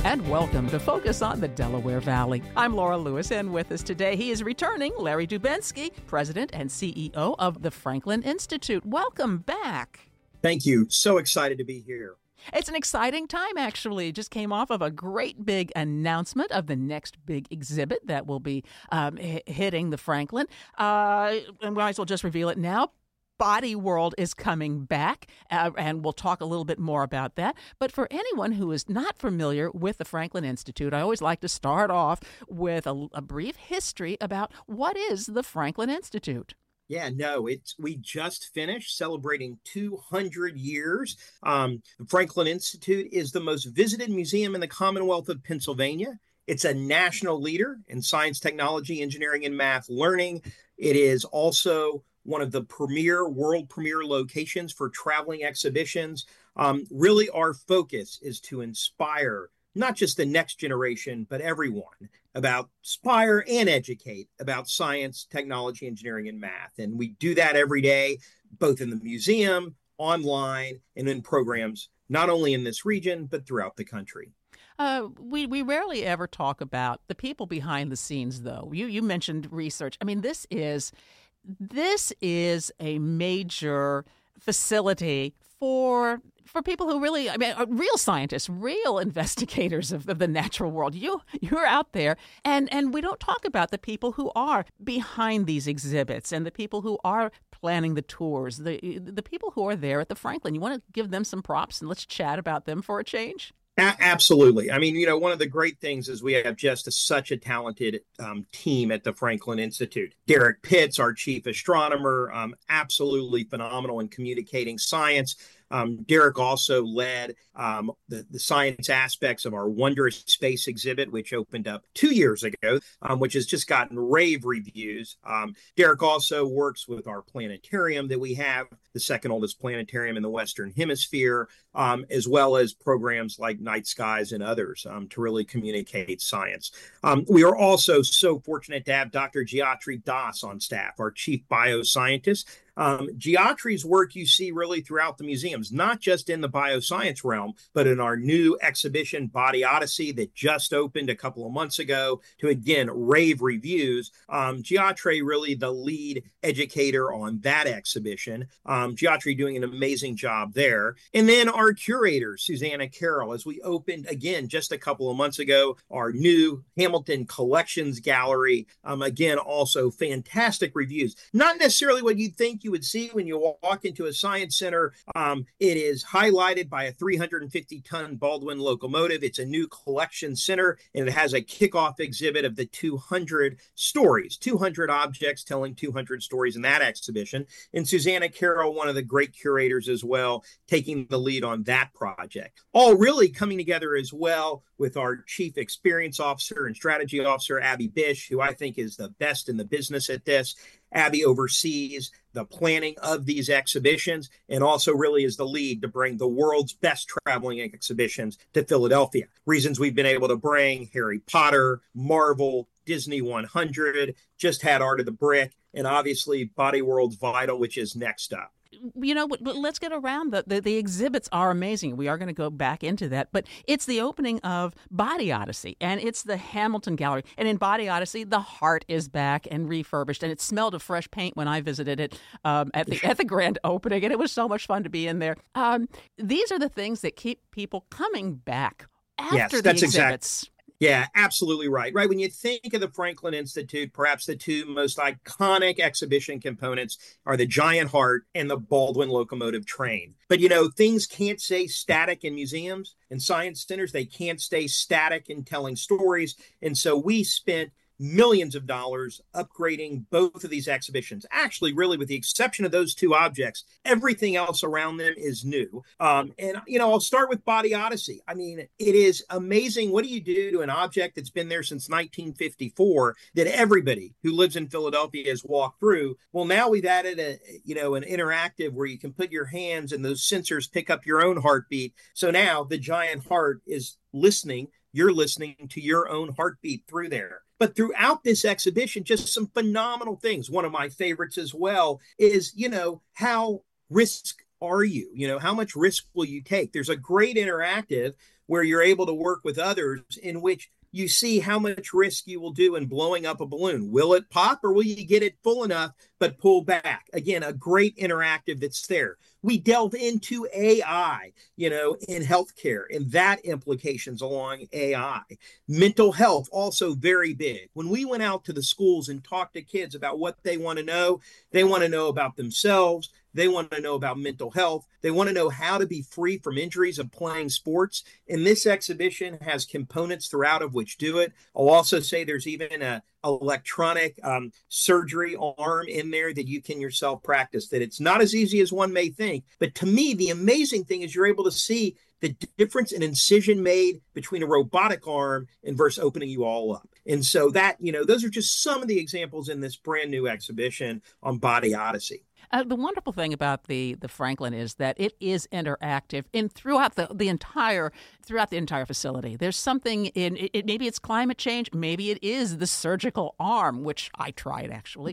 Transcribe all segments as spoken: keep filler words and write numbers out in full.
And welcome to Focus on the Delaware Valley. I'm Laura Lewis, and with us today, he is returning Larry Dubensky, President and C E O of the Franklin Institute. Welcome back. Thank you. So excited to be here. It's an exciting time, actually. Just came off of a great big announcement of the next big exhibit that will be um, h- hitting the Franklin. Uh, and we might as well just reveal it now. Body World is coming back, uh, and we'll talk a little bit more about that. But for anyone who is not familiar with the Franklin Institute, I always like to start off with a, a brief history about what is the Franklin Institute. Yeah, no, it's we just finished celebrating two hundred years. Um, the Franklin Institute is the most visited museum in the Commonwealth of Pennsylvania. It's a national leader in science, technology, engineering, and math learning. It is also one of the premier, world premier locations for traveling exhibitions. Um, really, our focus is to inspire not just the next generation, but everyone about inspire and educate about science, technology, engineering, and math. And we do that every day, both in the museum, online, and in programs, not only in this region, but throughout the country. Uh, we, we rarely ever talk about the people behind the scenes, though. You, you mentioned research. I mean, this is... This is a major facility for for people who really, I mean, are real scientists, real investigators of, of the natural world. You you're out there, and and we don't talk about the people who are behind these exhibits and the people who are planning the tours, the the people who are there at the Franklin. You want to give them some props, and let's chat about them for a change. A- absolutely. I mean, you know, one of the great things is we have just a, such a talented um, team at the Franklin Institute. Derek Pitts, our chief astronomer, um, absolutely phenomenal in communicating science. Um, Derek also led um, the, the science aspects of our Wondrous Space exhibit, which opened up two years ago, um, which has just gotten rave reviews. Um, Derek also works with our planetarium that we have, the second oldest planetarium in the Western Hemisphere, um, as well as programs like Night Skies and others um, to really communicate science. Um, we are also so fortunate to have Doctor Gayatri Das on staff, our chief bioscientist. Um, Gayatri's work you see really throughout the museums, not just in the bioscience realm, but in our new exhibition, Body Odyssey, that just opened a couple of months ago to, again, rave reviews. Um, Gayatri really the lead educator on that exhibition. Um, Gayatri doing an amazing job there. And then our curator, Susanna Carroll, as we opened, again, just a couple of months ago, our new Hamilton Collections Gallery. Um, again, also fantastic reviews. Not necessarily what you'd think you would see when you walk into a science center. Um, it is highlighted by a three hundred fifty ton Baldwin locomotive. It's a new collection center, and it has a kickoff exhibit of the two hundred stories, two hundred objects telling two hundred stories in that exhibition. And Susanna Carroll, one of the great curators as well, taking the lead on that project. All really coming together as well with our chief experience officer and strategy officer, Abby Bish, who I think is the best in the business at this. Abby oversees the planning of these exhibitions and also really is the lead to bring the world's best traveling exhibitions to Philadelphia. Reasons we've been able to bring Harry Potter, Marvel, Disney one hundred, just had Art of the Brick, and obviously Body World's Vital, which is next up. You know, but, but let's get around the, the the exhibits are amazing. We are going to go back into that, but it's the opening of Body Odyssey, and it's the Hamilton Gallery. And in Body Odyssey, the heart is back and refurbished, and it smelled of fresh paint when I visited it um, at the at the grand opening, and it was so much fun to be in there. Um, these are the things that keep people coming back after yes, the that's exhibits. Exact- Yeah, absolutely right. Right. When you think of the Franklin Institute, perhaps the two most iconic exhibition components are the giant heart and the Baldwin locomotive train. But, you know, things can't stay static in museums and science centers. They can't stay static in telling stories. And so we spent millions of dollars upgrading both of these exhibitions. Actually, really, with the exception of those two objects, everything else around them is new. Um, and, you know, I'll start with Body Odyssey. I mean, it is amazing. What do you do to an object that's been there since nineteen fifty-four that everybody who lives in Philadelphia has walked through? Well, now we've added a, you know, an interactive where you can put your hands and those sensors pick up your own heartbeat. So now the giant heart is listening. You're listening to your own heartbeat through there. But throughout this exhibition, just some phenomenal things. One of my favorites as well is, you know, how risk are you? You know, how much risk will you take? There's a great interactive where you're able to work with others in which you see how much risk you will do in blowing up a balloon. Will it pop or will you get it full enough but pull back? Again, a great interactive that's there. We delve into A I, you know, in healthcare and that implications along A I. Mental health, also very big. When we went out to the schools and talked to kids about what they want to know, they want to know about themselves. They want to know about mental health. They want to know how to be free from injuries of playing sports. And this exhibition has components throughout of which do it. I'll also say there's even a electronic um, surgery arm in there that you can yourself practice, that it's not as easy as one may think. But to me, the amazing thing is you're able to see the difference in incision made between a robotic arm and versus opening you all up. And so that, you know, those are just some of the examples in this brand new exhibition on Body Odyssey. Uh, the wonderful thing about the, the Franklin is that it is interactive in throughout the, the entire throughout the entire facility. There's something in it, it. Maybe it's climate change. Maybe it is the surgical arm, which I tried actually.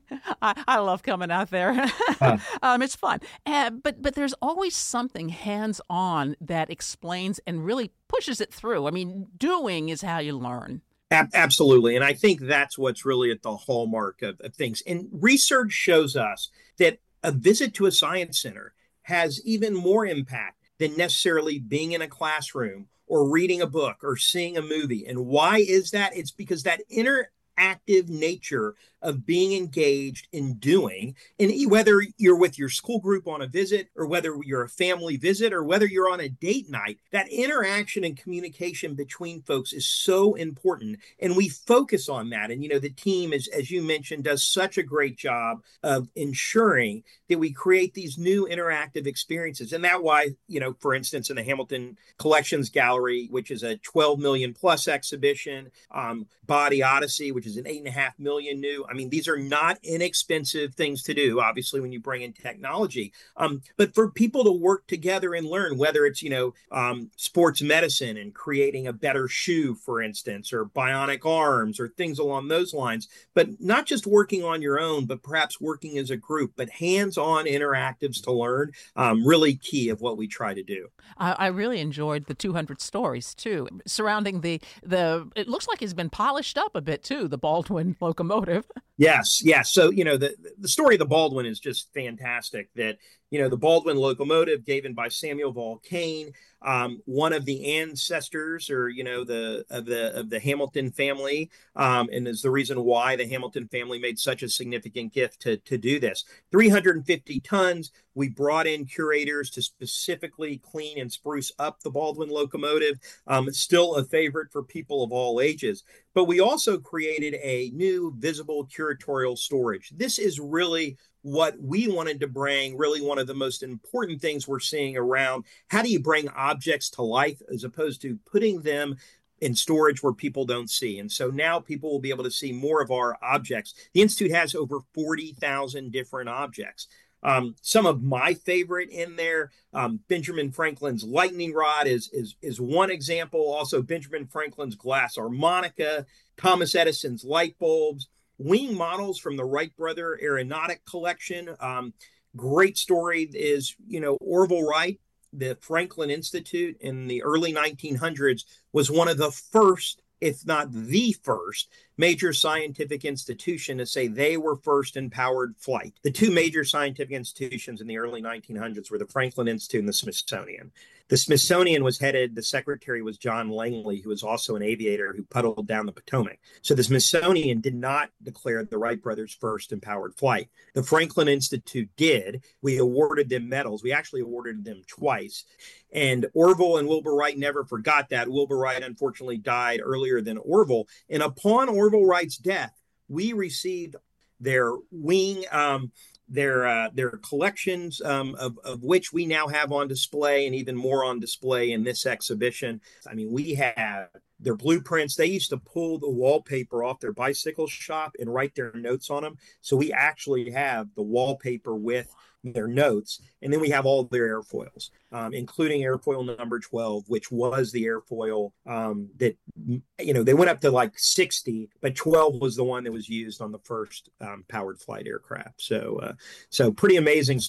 I, I love coming out there. Huh. um, it's fun. Uh, but but there's always something hands on that explains and really pushes it through. I mean, doing is how you learn. Absolutely. And I think that's what's really at the hallmark of, of things. And research shows us that a visit to a science center has even more impact than necessarily being in a classroom or reading a book or seeing a movie. And why is that? It's because that interactive nature of being engaged in doing, and whether you're with your school group on a visit or whether you're a family visit or whether you're on a date night, that interaction and communication between folks is so important. And we focus on that. And, you know, the team, is, as you mentioned, does such a great job of ensuring that we create these new interactive experiences. And that's why, you know, for instance, in the Hamilton Collections Gallery, which is a twelve million plus exhibition, um, Body Odyssey, which is an eight and a half million new. I mean, these are not inexpensive things to do, obviously, when you bring in technology. Um, but for people to work together and learn, whether it's, you know, um, sports medicine and creating a better shoe, for instance, or bionic arms or things along those lines, but not just working on your own, but perhaps working as a group, but hands-on interactives to learn, um, really key of what we try to do. I, I really enjoyed the two hundred stories, too, surrounding the, the, it looks like it's been polished up a bit, too, the Baldwin locomotive. Yes, yes. So, you know, the, the story of the Baldwin is just fantastic. That, you know, the Baldwin locomotive given by Samuel Volcane, um, one of the ancestors or, you know, the of the of the Hamilton family, um, and is the reason why the Hamilton family made such a significant gift to, to do this. three hundred fifty tons. We brought in curators to specifically clean and spruce up the Baldwin locomotive. Um, it's still a favorite for people of all ages. But we also created a new visible curatorial storage. This is really what we wanted to bring, really one of the most important things we're seeing around. How do you bring objects to life as opposed to putting them in storage where people don't see? And so now people will be able to see more of our objects. The Institute has over forty thousand different objects. Um, some of my favorite in there, um, Benjamin Franklin's lightning rod is, is, is one example. Also, Benjamin Franklin's glass harmonica, Thomas Edison's light bulbs, wing models from the Wright Brother Aeronautic Collection. Um, great story is, you know, Orville Wright, the Franklin Institute in the early nineteen hundreds was one of the first, if not the first, major scientific institution to say they were first in powered flight. The two major scientific institutions in the early nineteen hundreds were the Franklin Institute and the Smithsonian. The Smithsonian was headed, the secretary was John Langley, who was also an aviator who puddled down the Potomac. So the Smithsonian did not declare the Wright brothers first in powered flight. The Franklin Institute did. We awarded them medals. We actually awarded them twice. And Orville and Wilbur Wright never forgot that. Wilbur Wright unfortunately died earlier than Orville. And upon Orville Wright's death, we received their wing, um, their uh, their collections, um, of, of which we now have on display and even more on display in this exhibition. I mean, we have their blueprints. They used to pull the wallpaper off their bicycle shop and write their notes on them. So we actually have the wallpaper with their notes. And then we have all their airfoils, um, including airfoil number twelve, which was the airfoil um, that, you know, they went up to like sixty, but twelve was the one that was used on the first um, powered flight aircraft. So, uh, so pretty amazing story.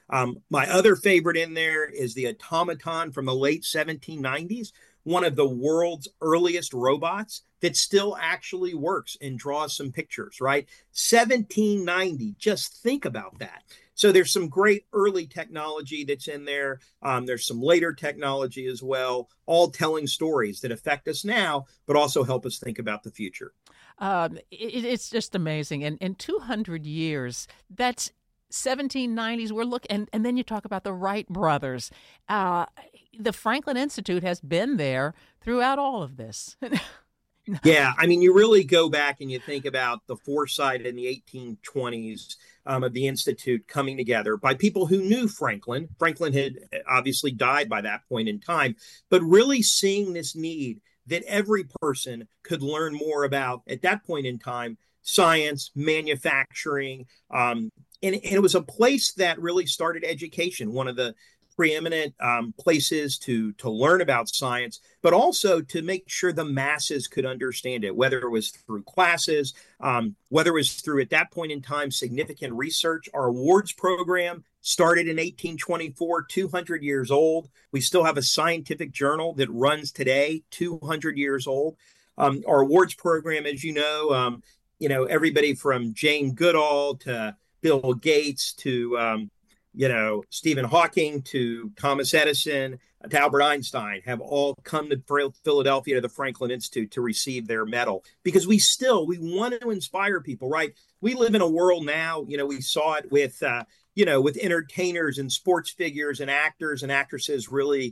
Um, my other favorite in there is the automaton from the late seventeen nineties, one of the world's earliest robots that still actually works and draws some pictures, right? seventeen ninety, just think about that. So there's some great early technology that's in there. Um, there's some later technology as well, all telling stories that affect us now, but also help us think about the future. Um, it, it's just amazing. And in two hundred years, that's seventeen nineties. We're looking, and, and then you talk about the Wright brothers. Uh, the Franklin Institute has been there throughout all of this. Yeah, I mean, you really go back and you think about the foresight in the eighteen twenties um, of the Institute coming together by people who knew Franklin. Franklin had obviously died by that point in time, but really seeing this need that every person could learn more about at that point in time, science, manufacturing, um, and, and it was a place that really started education, one of the preeminent um, places to to learn about science, but also to make sure the masses could understand it, whether it was through classes, um, whether it was through, at that point in time, significant research. Our awards program started in eighteen twenty-four, two hundred years old. We still have a scientific journal that runs today, two hundred years old. Um, our awards program, as you know, um, you know, everybody from Jane Goodall to Bill Gates to um, you know, Stephen Hawking to Thomas Edison to Albert Einstein have all come to Philadelphia to the Franklin Institute to receive their medal, because we still, we want to inspire people, right? We live in a world now, you know, we saw it with, uh, you know, with entertainers and sports figures and actors and actresses really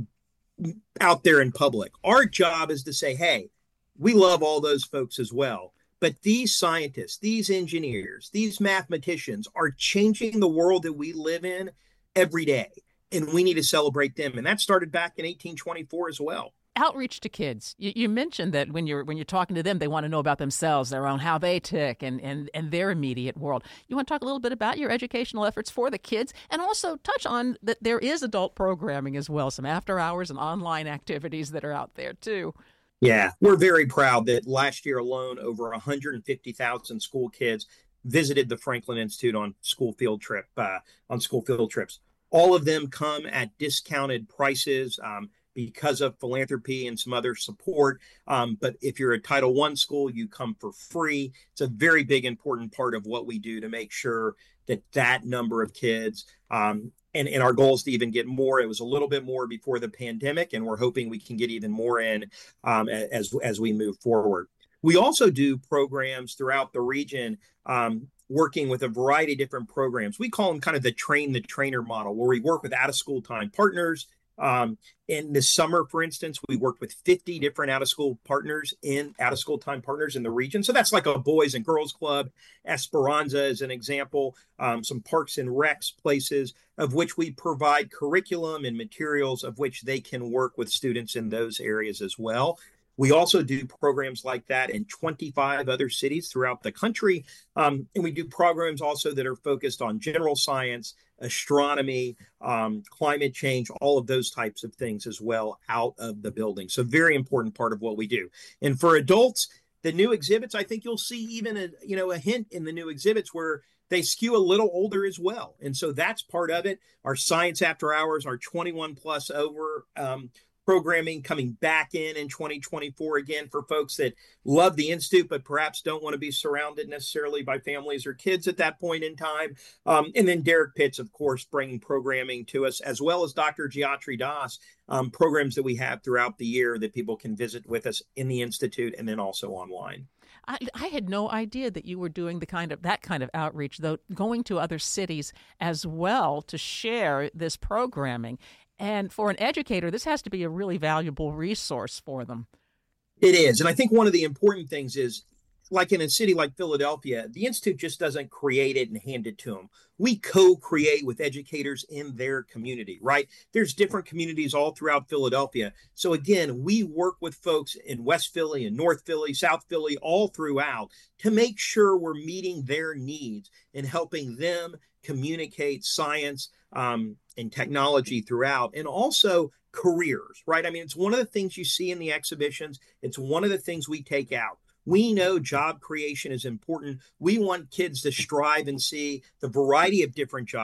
out there in public. Our job is to say, hey, we love all those folks as well. But these scientists, these engineers, these mathematicians are changing the world that we live in every day, and we need to celebrate them. And that started back in eighteen twenty-four as well. Outreach to kids. You, you mentioned that when you're when you're talking to them, they want to know about themselves, their own, how they tick, and, and, and their immediate world. You want to talk a little bit about your educational efforts for the kids, and also touch on that there is adult programming as well, some after hours and online activities that are out there too. Yeah, we're very proud that last year alone, over one hundred fifty thousand school kids visited the Franklin Institute on school field trip uh, on school field trips. All of them come at discounted prices um, because of philanthropy and some other support. Um, but if you're a Title One school, you come for free. It's a very big, important part of what we do to make sure that that number of kids um, And, and our goal is to even get more. It was a little bit more before the pandemic, and we're hoping we can get even more in um, as, as we move forward. We also do programs throughout the region, um, working with a variety of different programs. We call them kind of the train the trainer model, where we work with out-of-school time partners. Um, in the summer, for instance, we worked with fifty different out-of-school partners in out-of-school time partners in the region. So that's like a Boys and Girls Club, Esperanza as an example, um, some parks and recs places of which we provide curriculum and materials of which they can work with students in those areas as well. We also do programs like that in twenty-five other cities throughout the country. Um, and we do programs also that are focused on general science, astronomy, um, climate change, all of those types of things as well out of the building. So very important part of what we do. And for adults, the new exhibits, I think you'll see even a, you know, a hint in the new exhibits where they skew a little older as well. And so that's part of it. Our Science After Hours, our twenty-one plus over um, programming coming back in in twenty twenty-four again for folks that love the Institute, but perhaps don't want to be surrounded necessarily by families or kids at that point in time. Um, and then Derek Pitts, of course, bringing programming to us, as well as Doctor Gayatri Das, um, programs that we have throughout the year that people can visit with us in the Institute and then also online. I, I had no idea that you were doing the kind of that kind of outreach, though, going to other cities as well to share this programming. And for an educator, this has to be a really valuable resource for them. It is. And I think one of the important things is, like in a city like Philadelphia, the Institute just doesn't create it and hand it to them. We co-create with educators in their community, right? There's different communities all throughout Philadelphia. So again, we work with folks in West Philly and North Philly, South Philly, all throughout to make sure we're meeting their needs and helping them communicate science um, and technology throughout, and also careers, right? I mean, it's one of the things you see in the exhibitions. It's one of the things we take out. We know job creation is important. We want kids to strive and see the variety of different jobs.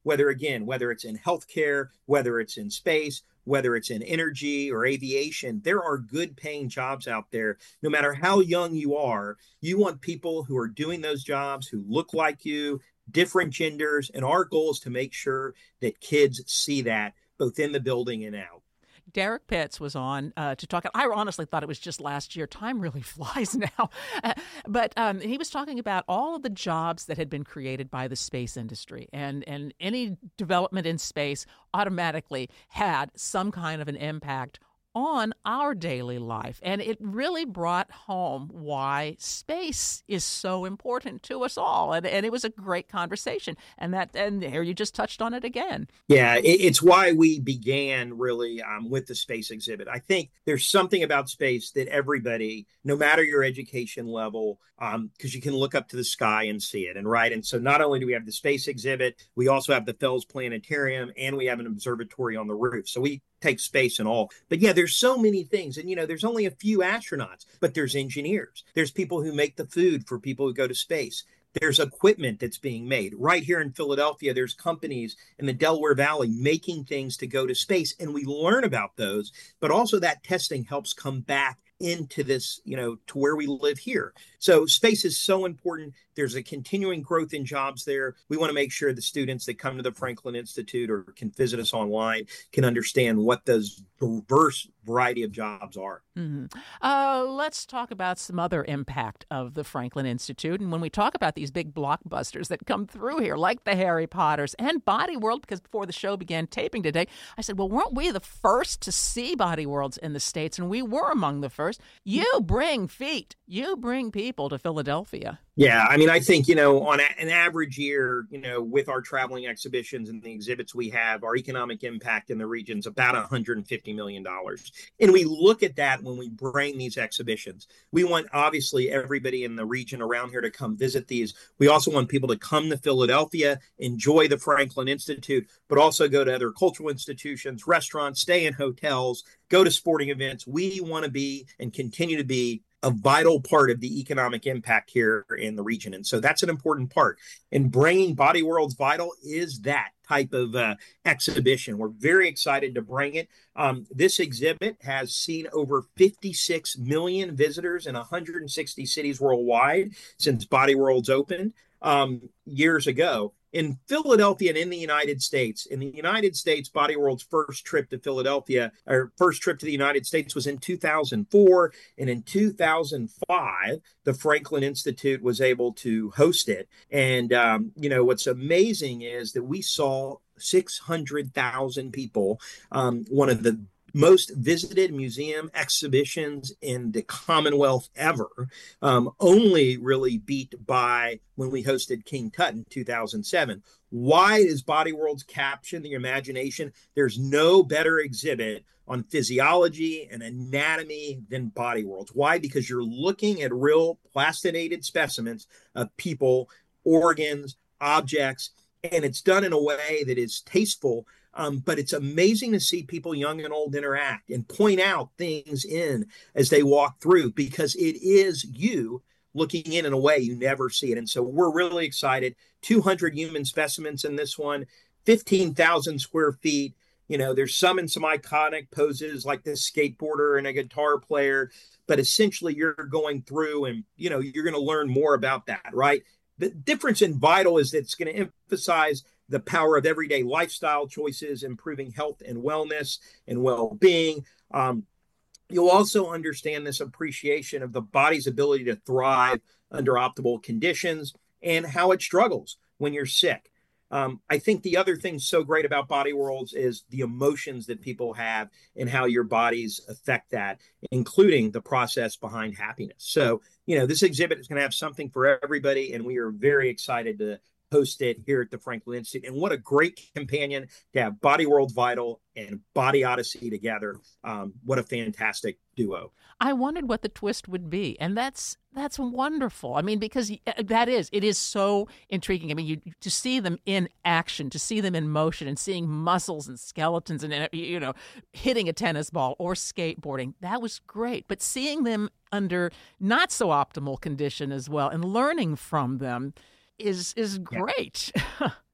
whether, again, whether it's in healthcare, whether it's in space, whether it's in energy or aviation, there are good paying jobs out there. No matter how young you are, you want people who are doing those jobs, who look like you, different genders. And our goal is to make sure that kids see that both in the building and out. Derek Pitts was on uh, to talk. I honestly thought it was just last year. Time really flies now. Uh, but um, he was talking about all of the jobs that had been created by the space industry. And, and any development in space automatically had some kind of an impact on our daily life. And it really brought home why space is so important to us all. And, and it was a great conversation. And that, and here you just touched on it again. Yeah, it, it's why we began really um, with the space exhibit. I think there's something about space that everybody, no matter your education level, um, because you can look up to the sky and see it. And right. And so not only do we have the space exhibit, we also have the Fells Planetarium, and we have an observatory on the roof. So we take space and all. But yeah, there's so many things. And, you know, there's only a few astronauts, but there's engineers. There's people who make the food for people who go to space. There's equipment that's being made. Right here in Philadelphia, there's companies in the Delaware Valley making things to go to space. And we learn about those. But also that testing helps come back into this, you know, to where we live here. So space is so important. There's a continuing growth in jobs there. We want to make sure the students that come to the Franklin Institute or can visit us online can understand what those diverse variety of jobs are. Mm-hmm. Uh, let's talk about some other impact of the Franklin Institute. And when we talk about these big blockbusters that come through here, like the Harry Potters and Body World, because before the show began taping today, I said, well, weren't we the first to see Body Worlds in the States? And we were among the first. You bring feet. You bring people to Philadelphia. Yeah, I mean, I think, you know, on a, an average year, you know, with our traveling exhibitions and the exhibits we have, our economic impact in the region is about one hundred fifty million dollars. And we look at that when we bring these exhibitions. We want, obviously, everybody in the region around here to come visit these. We also want people to come to Philadelphia, enjoy the Franklin Institute, but also go to other cultural institutions, restaurants, stay in hotels, go to sporting events. We want to be and continue to be a vital part of the economic impact here in the region. And so that's an important part. And bringing Body Worlds Vital is that type of uh, exhibition. We're very excited to bring it. Um, this exhibit has seen over fifty-six million visitors in one hundred sixty cities worldwide since Body Worlds opened um, years ago. In Philadelphia and in the United States, in the United States, Body World's first trip to Philadelphia, or first trip to the United States was in two thousand four. And in two thousand five, the Franklin Institute was able to host it. And, um, you know, what's amazing is that we saw six hundred thousand people, um, one of the most visited museum exhibitions in the Commonwealth ever, um, only really beat by when we hosted King Tut in two thousand seven. Why is Body Worlds capturing the imagination? There's no better exhibit on physiology and anatomy than Body Worlds. Why? Because you're looking at real plastinated specimens of people, organs, objects, and it's done in a way that is tasteful. Um, but it's amazing to see people young and old interact and point out things in as they walk through, because it is you looking in in a way you never see it. And so we're really excited. two hundred human specimens in this one, fifteen thousand square feet. You know, there's some in some iconic poses like this skateboarder and a guitar player, but essentially you're going through and, you know, you're going to learn more about that, right? The difference in Vital is that it's going to emphasize the power of everyday lifestyle choices, improving health and wellness and well-being. Um, you'll also understand this appreciation of the body's ability to thrive under optimal conditions and how it struggles when you're sick. Um, I think the other thing so great about Body Worlds is the emotions that people have and how your bodies affect that, including the process behind happiness. So, you know, this exhibit is going to have something for everybody, and we are very excited to host it here at the Franklin Institute. And what a great companion to have Body World Vital and Body Odyssey together. Um, what a fantastic duo. I wondered what the twist would be. And that's that's wonderful. I mean, because that is, it is so intriguing. I mean, you to see them in action, to see them in motion and seeing muscles and skeletons and, you know, hitting a tennis ball or skateboarding, that was great. But seeing them under not so optimal condition as well and learning from them is is great. Yeah.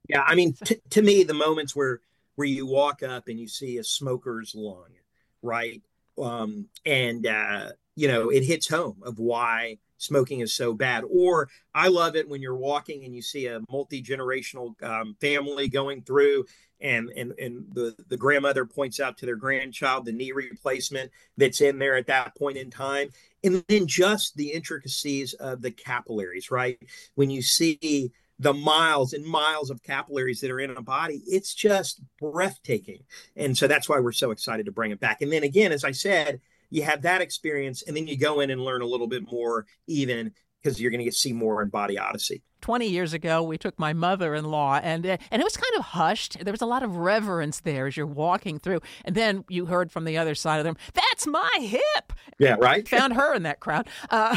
Yeah, I mean, t- to me, the moments where where you walk up and you see a smoker's lung, right? Um, and uh, you know, it hits home of why smoking is so bad. Or I love it when you're walking and you see a multi-generational um, family going through, and and and the the grandmother points out to their grandchild the knee replacement that's in there at that point in time. And then just the intricacies of the capillaries, right? When you see the miles and miles of capillaries that are in a body, it's just breathtaking. And so that's why we're so excited to bring it back. And then again, as I said, you have that experience, and then you go in and learn a little bit more, even because you're going to see more in Body Odyssey. twenty years ago, we took my mother-in-law, and uh, and it was kind of hushed. There was a lot of reverence there as you're walking through. And then you heard from the other side of them, "That's my hip." Yeah, right? Found her in that crowd. Uh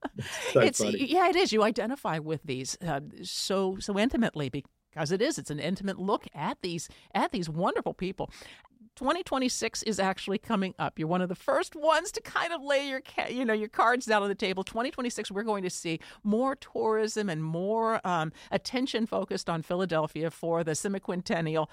So it's funny. Yeah, it is. You identify with these uh, so so intimately because it is. It's an intimate look at these at these wonderful people. twenty twenty-six is actually coming up. You're one of the first ones to kind of lay your you know your cards down on the table. twenty twenty-six, we're going to see more tourism and more um, attention focused on Philadelphia for the semiquintennial.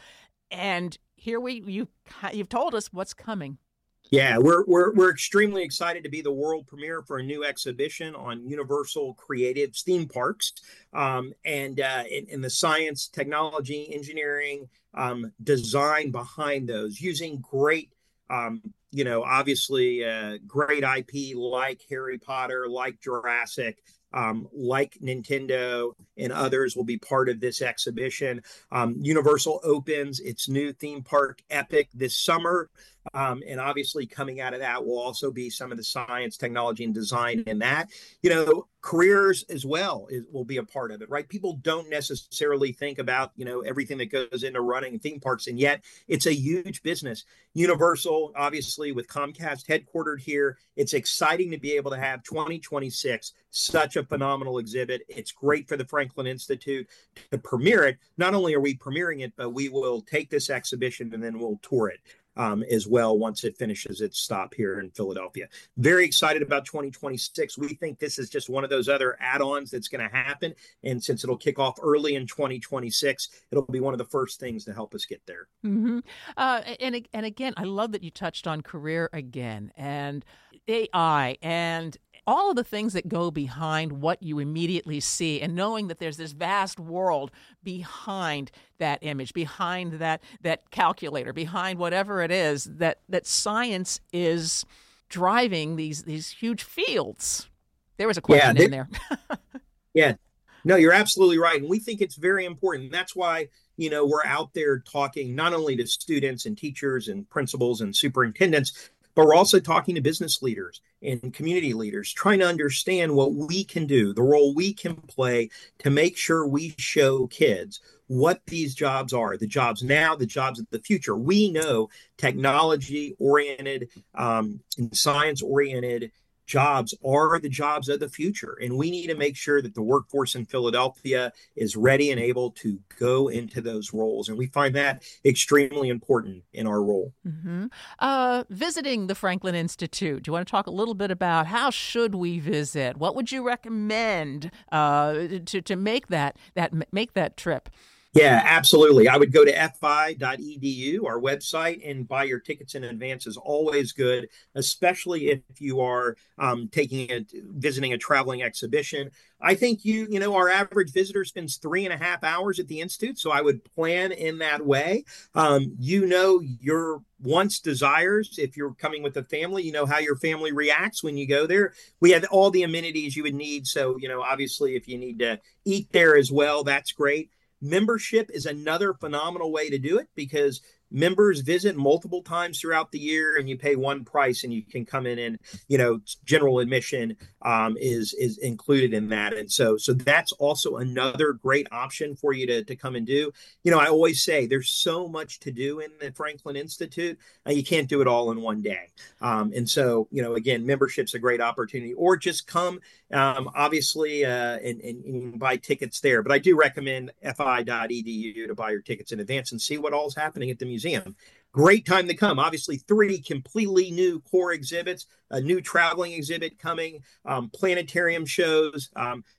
And here we you you've told us what's coming. Yeah, we're we're we're extremely excited to be the world premiere for a new exhibition on Universal Creative theme parks, um, and uh, in, in the science, technology, engineering, um, design behind those, using great, um, you know, obviously uh, great I P like Harry Potter, like Jurassic. Um, like Nintendo and others will be part of this exhibition. Um, Universal opens its new theme park, Epic, this summer. Um, and obviously, coming out of that will also be some of the science, technology, and design in that. You know, careers as well is, will be a part of it, right? People don't necessarily think about, you know, everything that goes into running theme parks, and yet it's a huge business. Universal, obviously, with Comcast headquartered here, it's exciting to be able to have twenty twenty-six, such a phenomenal exhibit. It's great for the Franklin Institute to premiere it. Not only are we premiering it, but we will take this exhibition and then we'll tour it. Um, as well once it finishes its stop here in Philadelphia. Very excited about twenty twenty-six. We think this is just one of those other add-ons that's going to happen. And since it'll kick off early in twenty twenty-six, it'll be one of the first things to help us get there. Mm-hmm. Uh, and, and again, I love that you touched on career again and A I and all of the things that go behind what you immediately see, and knowing that there's this vast world behind that image, behind that that calculator, behind whatever it is that that science is driving these these huge fields. There was a question yeah, in there. yeah. No, you're absolutely right. And we think it's very important. That's why, you know, we're out there talking not only to students and teachers and principals and superintendents, but we're also talking to business leaders and community leaders, trying to understand what we can do, the role we can play to make sure we show kids what these jobs are, the jobs now, the jobs of the future. We know technology oriented, um, and science oriented jobs are the jobs of the future. And we need to make sure that the workforce in Philadelphia is ready and able to go into those roles. And we find that extremely important in our role. Mm-hmm. Uh, visiting the Franklin Institute, do you want to talk a little bit about how should we visit? What would you recommend uh, to, to make that, that, make that trip? Yeah, absolutely. I would go to f i dot e d u, our website, and buy your tickets in advance is always good, especially if you are um, taking a visiting a traveling exhibition. I think you, you know, our average visitor spends three and a half hours at the Institute, so I would plan in that way. Um, you know your wants, desires. If you're coming with a family, you know how your family reacts when you go there. We have all the amenities you would need. So, you know, obviously, if you need to eat there as well, that's great. Membership is another phenomenal way to do it because members visit multiple times throughout the year and you pay one price and you can come in and, you know, general admission um, is is included in that. And so so that's also another great option for you to, to come and do. You know, I always say there's so much to do in the Franklin Institute. Uh, you can't do it all in one day. Um, and so, you know, again, membership's a great opportunity, or just come, um, obviously, uh, and, and, and buy tickets there. But I do recommend f i dot e d u to buy your tickets in advance and see what all's happening at the museum. Museum. Great time to come. Obviously, three completely new core exhibits, a new traveling exhibit coming, um, planetarium shows, um,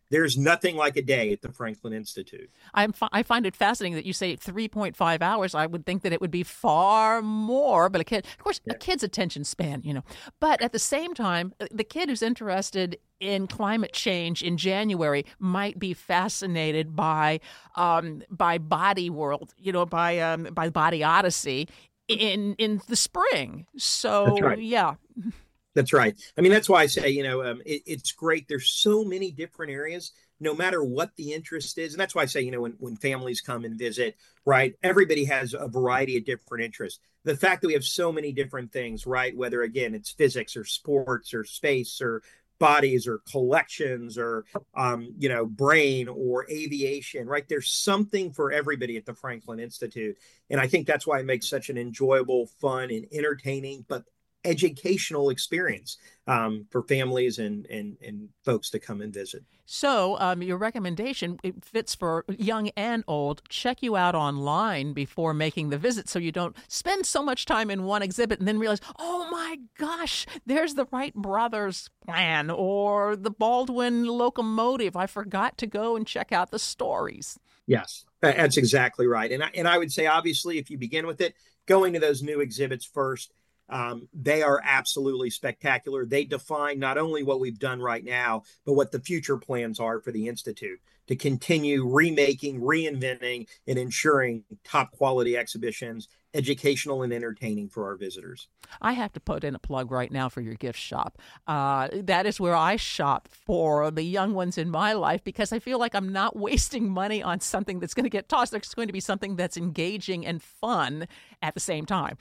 There's nothing like a day at the Franklin Institute. I'm fi- I find it fascinating that you say three point five hours. I would think that it would be far more, but a kid, of course, yeah. a kid's attention span, you know. But at the same time, the kid who's interested in climate change in January might be fascinated by um, by Body World, you know, by um, by Body Odyssey in in the spring. So, That's right. yeah. That's right. I mean, that's why I say, you know, um, it, it's great. There's so many different areas, no matter what the interest is. And that's why I say, you know, when, when families come and visit, right, everybody has a variety of different interests. The fact that we have so many different things, right, whether, again, it's physics or sports or space or bodies or collections or, um, you know, brain or aviation, right? There's something for everybody at the Franklin Institute. And I think that's why it makes such an enjoyable, fun, and entertaining, but educational experience um, for families and, and and folks to come and visit. So um, your recommendation, it fits for young and old. Check you out online before making the visit so you don't spend so much time in one exhibit and then realize, oh my gosh, there's the Wright Brothers plan or the Baldwin locomotive. I forgot to go and check out the stories. Yes, that's exactly right. And I, and I would say, obviously, if you begin with it, going to those new exhibits first, Um, they are absolutely spectacular. They define not only what we've done right now, but what the future plans are for the Institute to continue remaking, reinventing, and ensuring top quality exhibitions, educational and entertaining for our visitors. I have to put in a plug right now for your gift shop. Uh, that is where I shop for the young ones in my life because I feel like I'm not wasting money on something that's going to get tossed. There's going to be something that's engaging and fun at the same time.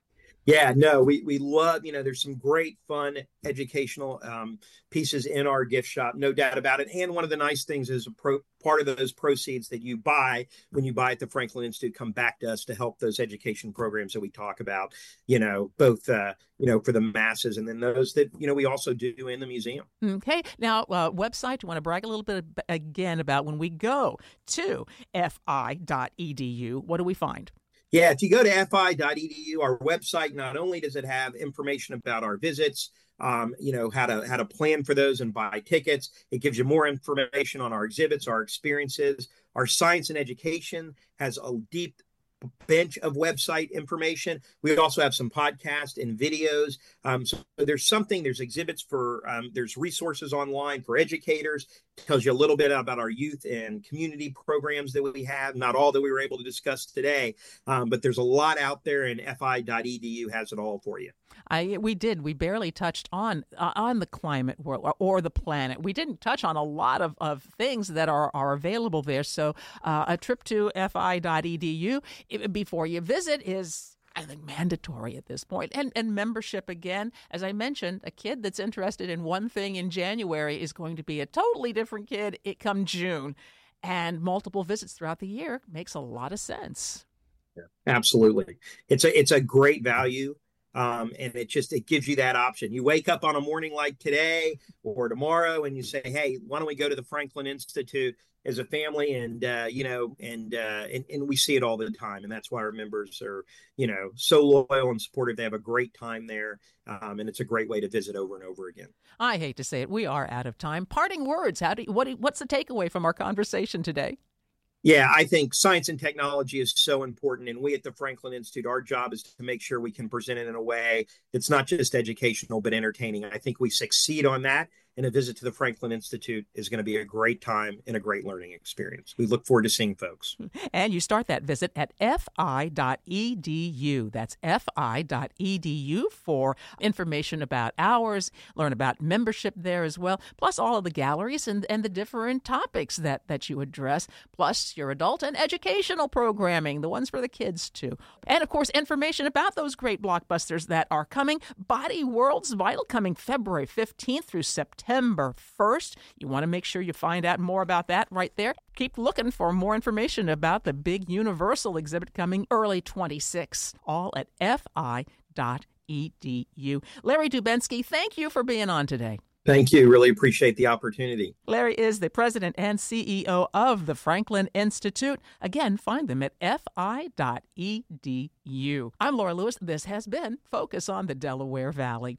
Yeah, no, we, we love, you know, there's some great fun educational um, pieces in our gift shop, no doubt about it. And one of the nice things is a pro, part of those proceeds that you buy when you buy at the Franklin Institute come back to us to help those education programs that we talk about, you know, both, uh, you know, for the masses and then those that, you know, we also do in the museum. Okay. Now, uh, website, you want to brag a little bit again about when we go to f i dot e d u, what do we find? Yeah, if you go to f i dot e d u, our website, not only does it have information about our visits, um, you know, how to how to plan for those and buy tickets, it gives you more information on our exhibits, our experiences. Our science and education has a deep bench of website information. We also have some podcasts and videos. Um, so there's something, there's exhibits for, um, there's resources online for educators. It tells you a little bit about our youth and community programs that we have. Not all that we were able to discuss today, um, but there's a lot out there, and f i dot e d u has it all for you. I, we did. We barely touched on uh, on the climate world or, or the planet. We didn't touch on a lot of, of things that are, are available there. So uh, a trip to f i dot e d u it, before you visit is, I think, mandatory at this point. And, and membership, again, as I mentioned, a kid that's interested in one thing in January is going to be a totally different kid it come June. And multiple visits throughout the year makes a lot of sense. Yeah, absolutely. It's a, it's a great value. Um, and it just, it gives you that option. You wake up on a morning like today or tomorrow and you say, hey, why don't we go to the Franklin Institute as a family? And, uh, you know, and, uh, and, and we see it all the time. And that's why our members are, you know, so loyal and supportive. They have a great time there. Um, and it's a great way to visit over and over again. I hate to say it. We are out of time. Parting words. How do you, what, what's the takeaway from our conversation today? Yeah, I think science and technology is so important. And we at the Franklin Institute, our job is to make sure we can present it in a way that's not just educational, but entertaining. I think we succeed on that. And a visit to the Franklin Institute is going to be a great time and a great learning experience. We look forward to seeing folks. And you start that visit at f i dot e d u. That's f i dot e d u for information about hours, learn about membership there as well, plus all of the galleries and, and the different topics that, that you address, plus your adult and educational programming, the ones for the kids too. And of course, information about those great blockbusters that are coming. Body World's Vital coming February fifteenth through September. September first. You want to make sure you find out more about that right there. Keep looking for more information about the big Universal exhibit coming early twenty-six, all at f i dot e d u. Larry Dubensky, thank you for being on today. Thank you. Really appreciate the opportunity. Larry is the president and C E O of the Franklin Institute. Again, find them at f i dot e d u. I'm Laura Lewis. This has been Focus on the Delaware Valley.